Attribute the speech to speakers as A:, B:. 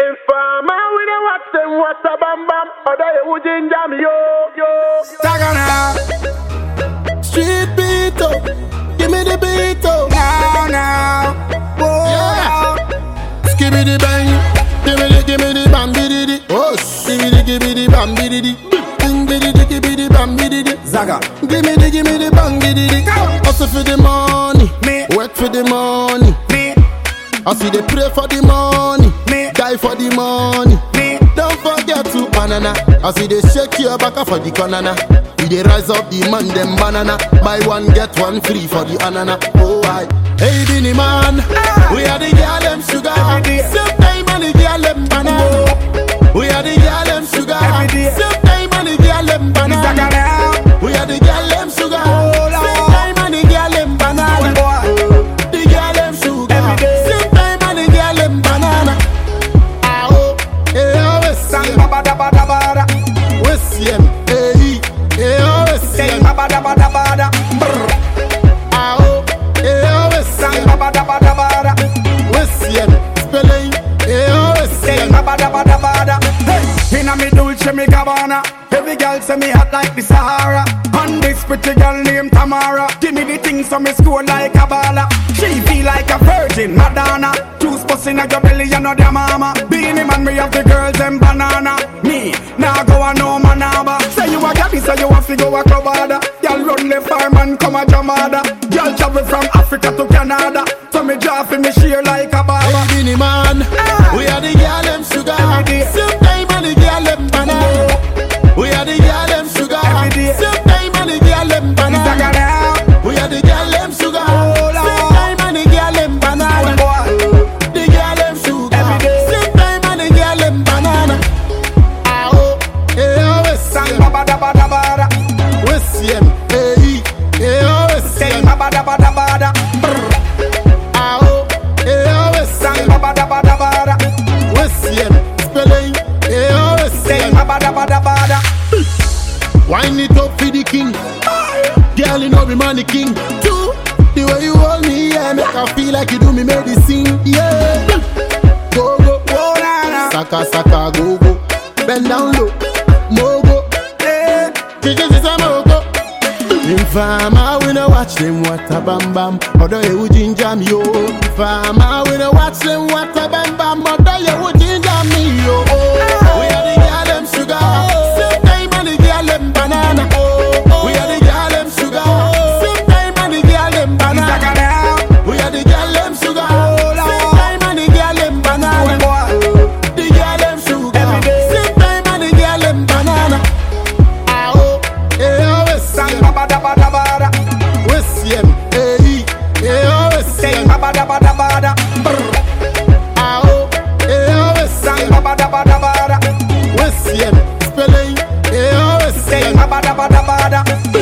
A: Informer, we don't watch them, what's a bam bam. Other you would ginger me, yo.
B: Tagana,
C: Street beat up, give me the beat up.
B: now, whoa.
C: Yeah. Skibby the bang, give me the bam biddy. Oh, give me the bam biddy. Bing biddy, give me the bam biddy.
B: Zaga,
C: Give me the bang biddy. Hustle for the money,
B: Me.
C: work for the money.
B: me,
C: I see they pray for the money,
B: Me.
C: die for the money.
B: me,
C: Don't forget to banana. I see they shake your back for the banana. We they rise up the man them banana. Buy one get one free for the anana. Oh I, hey Binny man, we are the girl them sugar.
B: Every day.
C: Same time and the girl them banana. We are the girl them sugar.
B: Every day.
C: Same time and the girl them banana.
B: Zaga now,
C: We are the girl them sugar.
B: Lord.
C: Same time and the girl them banana.
B: boy.
C: The girl them sugar.
B: Every day.
C: Same time and the girl them banana. Ah oh, eh oh, we
B: Sang
C: see 'em.
B: baba da bada bada,
C: We see 'em. Eh oh, we see
B: sang
C: 'em.
B: baba da bada bada, brr.
C: Ah oh, eh oh, we see
B: Sang
C: 'em.
B: baba da bada bada,
C: We see 'em. Spelling. Eh oh, we see
B: sang
C: 'em.
B: baba da bada bada. Hey, inna me Dolce me Gabbana, every girl say me hot like the Sahara. And this pretty girl named Tamara, give me the things so me score like a baller. She feel like a virgin Madonna. Juice busting at your belly, you know their mama. Beanie man, me have the girls and banana. Me, now go a no manaba. Say you a gabby, so you have to go a club harder. Y'all run left farm and come a jamada. Y'all travel from Africa to Canada. So me draw for me share like a baba.
C: Hey Binny man, we are the girl them sugar.
B: Every day.
C: Same time and the girl them banana. We are the girl them sugar.
B: Every day.
C: Same time and the girl them banana.
B: Zaga now,
C: We are the girl them sugar.
B: Lord.
C: Same time and the girl them banana.
B: boy.
C: The girl them sugar.
B: Every day.
C: Same time and the girl them banana. Ah oh, eh oh, we see
B: Sang
C: 'em.
B: baba da bada bada,
C: We see 'em. Eh oh, we see
B: sang
C: 'em.
B: baba da bada bada, brr.
C: Ah oh, eh oh, we see
B: Sang
C: 'em.
B: baba da bada bada,
C: We see 'em. Spelling. Eh oh, we see
B: sang
C: 'em.
B: baba da bada bada.
C: Wind it up for the king. Girl, you know me money king. Two, the way you hold me, yeah, make I feel like you do me medicine. Yeah. Go, go,
B: Oh na na,
C: saka, saka, go, go. Bend down low, mogo.
B: eh.
C: Chicken is a mogo. Informer, we no watch them what a bam bam. Other you would ginger me, yo. Informer, we no watch them what a bam bam. Other you would ginger me, yo. We are the girl them sugar. Same time and the girl them banana. We are the girl them sugar. Same time and the girl them
B: Zaga
C: banana.
B: now,
C: We are the girl them sugar. Same time and the girl them banana.
B: boy.
C: The girl them sugar.
B: Every day.
C: Same time and the girl them banana. Ah oh, eh oh, we see
B: Sang
C: 'em.
B: baba da bada bada,
C: We see 'em. Oh, we see
B: sang
C: 'em.
B: baba da bada bada, brr.
C: Ah oh, we see
B: Sang
C: 'em.
B: baba da bada bada,
C: We see 'em. Spelling. Oh, we see
B: sang
C: 'em.
B: baba da bada bada.